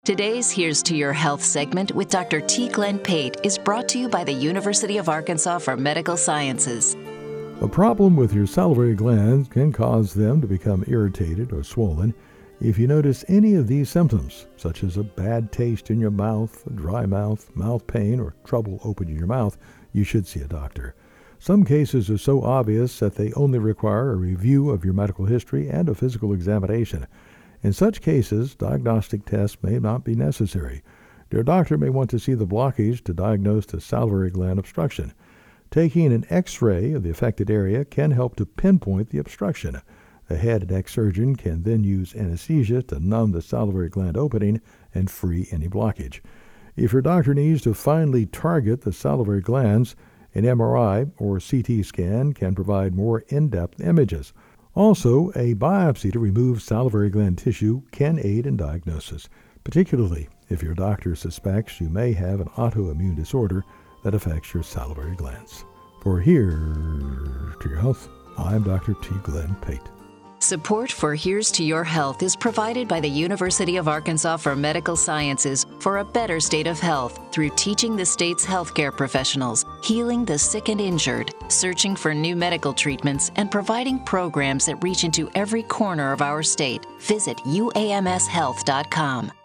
Today's Here's to Your Health segment with Dr. T. Glenn Pate is brought to you by the University of Arkansas for Medical Sciences. A problem with your salivary glands can cause them to become irritated or swollen. If you notice any of these symptoms, such as a bad taste in your mouth, a dry mouth, mouth pain, or trouble opening your mouth, you should see a doctor. Some cases are so obvious that they only require a review of your medical history and a physical examination. In such cases, diagnostic tests may not be necessary. Your doctor may want to see the blockage to diagnose the salivary gland obstruction. Taking an X-ray of the affected area can help to pinpoint the obstruction. A head and neck surgeon can then use anesthesia to numb the salivary gland opening and free any blockage. If your doctor needs to finally target the salivary glands, an MRI or CT scan can provide more in-depth images. Also, a biopsy to remove salivary gland tissue can aid in diagnosis, particularly if your doctor suspects you may have an autoimmune disorder that affects your salivary glands. For Here's to Your Health, I'm Dr. T. Glenn Pate. Support for Here's to Your Health is provided by the University of Arkansas for Medical Sciences for a better state of health through teaching the state's healthcare professionals, healing the sick and injured, searching for new medical treatments, and providing programs that reach into every corner of our state. Visit uamshealth.com.